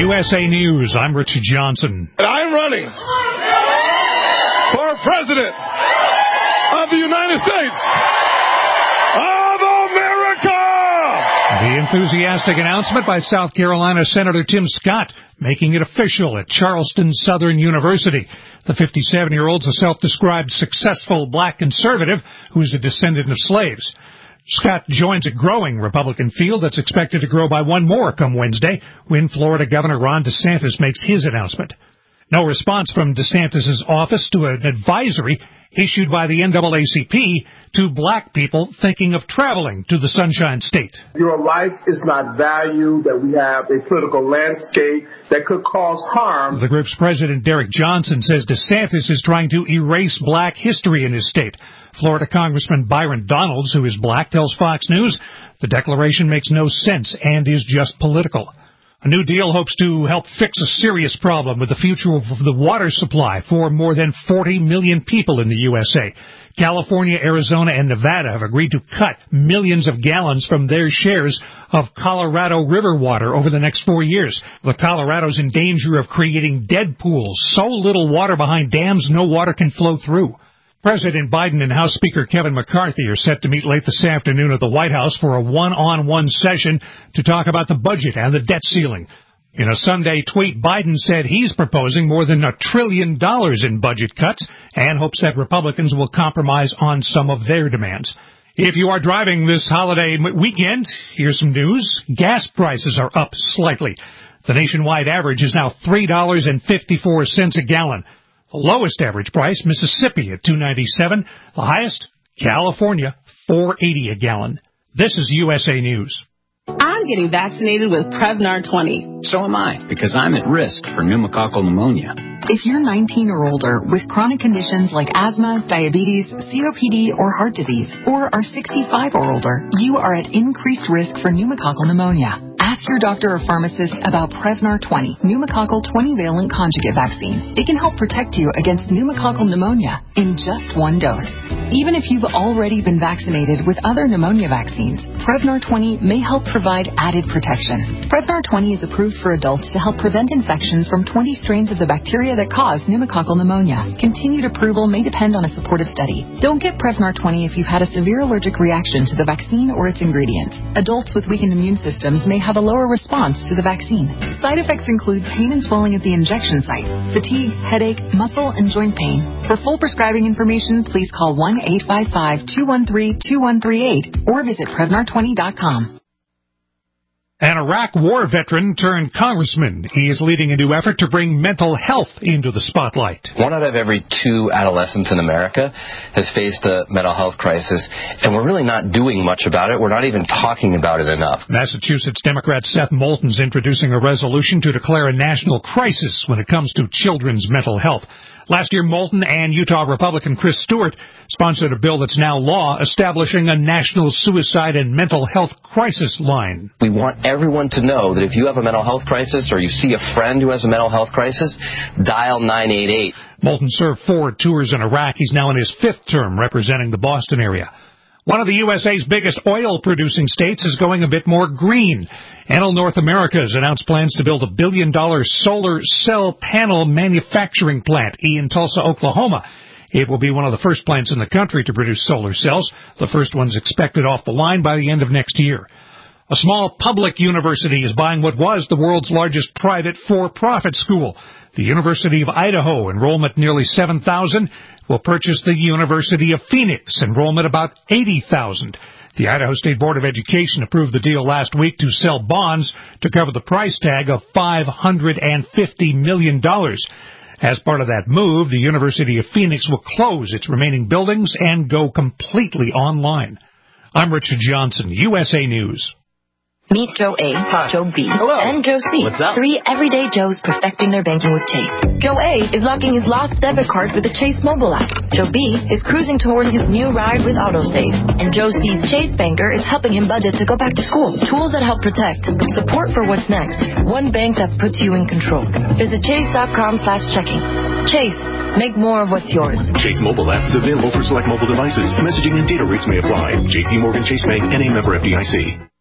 USA News, I'm Richard Johnson. And I'm running for President of the United States of America! The enthusiastic announcement by South Carolina Senator Tim Scott, making it official at Charleston Southern University. The 57-year-old's a self-described successful black conservative who's a descendant of slaves. Scott joins a growing Republican field that's expected to grow by one more come Wednesday, when Florida Governor Ron DeSantis makes his announcement. No response from DeSantis' office to an advisory issued by the NAACP to black people thinking of traveling to the Sunshine State. Your life is not valued, that we have a political landscape that could cause harm. The group's president, Derek Johnson, says DeSantis is trying to erase black history in his state. Florida Congressman Byron Donalds, who is black, tells Fox News the declaration makes no sense and is just political. A new deal hopes to help fix a serious problem with the future of the water supply for more than 40 million people in the USA. California, Arizona, and Nevada have agreed to cut millions of gallons from their shares of Colorado River water over the next 4 years. The Colorado's in danger of creating dead pools, so little water behind dams no water can flow through. President Biden and House Speaker Kevin McCarthy are set to meet late this afternoon at the White House for a one-on-one session to talk about the budget and the debt ceiling. In a Sunday tweet, Biden said he's proposing more than $1 trillion in budget cuts and hopes that Republicans will compromise on some of their demands. If you are driving this holiday weekend, here's some news. Gas prices are up slightly. The nationwide average is now $3.54 a gallon. The lowest average price, Mississippi at $2.97. The highest, California, $4.80 a gallon. This is USA News. I'm getting vaccinated with Prevnar 20. So am I, because I'm at risk for pneumococcal pneumonia. If you're 19 or older with chronic conditions like asthma, diabetes, COPD, or heart disease, or are 65 or older, you are at increased risk for pneumococcal pneumonia. Ask your doctor or pharmacist about Prevnar 20, pneumococcal 20-valent conjugate vaccine. It can help protect you against pneumococcal pneumonia in just one dose. Even if you've already been vaccinated with other pneumonia vaccines, Prevnar 20 may help provide added protection. Prevnar 20 is approved for adults to help prevent infections from 20 strains of the bacteria that cause pneumococcal pneumonia. Continued approval may depend on a supportive study. Don't get Prevnar 20 if you've had a severe allergic reaction to the vaccine or its ingredients. Adults with weakened immune systems may have a lower response to the vaccine. Side effects include pain and swelling at the injection site, fatigue, headache, muscle, and joint pain. For full prescribing information, please call 1-855-213-2138 or visit Prevnar20.com. An Iraq war veteran turned congressman. He is leading a new effort to bring mental health into the spotlight. 1 out of every 2 adolescents in America has faced a mental health crisis, and we're really not doing much about it. We're not even talking about it enough. Massachusetts Democrat Seth Moulton's introducing a resolution to declare a national crisis when it comes to children's mental health. Last year, Moulton and Utah Republican Chris Stewart sponsored a bill that's now law establishing a national suicide and mental health crisis line. We want everyone to know that if you have a mental health crisis or you see a friend who has a mental health crisis, dial 988. Moulton served 4 tours in Iraq. He's now in his 5th term representing the Boston area. One of the USA's biggest oil-producing states is going a bit more green. Enel North America has announced plans to build a $1 billion solar cell panel manufacturing plant in Tulsa, Oklahoma. It will be one of the first plants in the country to produce solar cells. The first one's expected off the line by the end of next year. A small public university is buying what was the world's largest private for-profit school. The University of Idaho, enrollment nearly 7,000, will purchase the University of Phoenix, enrollment about 80,000. The Idaho State Board of Education approved the deal last week to sell bonds to cover the price tag of $550 million. As part of that move, the University of Phoenix will close its remaining buildings and go completely online. I'm Richard Johnson, USA News. Meet Joe A, Hi. Joe B, Hello. and Joe C. What's up? 3 everyday Joes perfecting their banking with Chase. Joe A is locking his lost debit card with the Chase mobile app. Joe B is cruising toward his new ride with AutoSave. And Joe C's Chase banker is helping him budget to go back to school. Tools that help protect. Support for what's next. One bank that puts you in control. Visit chase.com/checking. Chase. Make more of what's yours. Chase mobile app is available for select mobile devices. Messaging and data rates may apply. J.P. Morgan Chase Bank, N.A. member FDIC.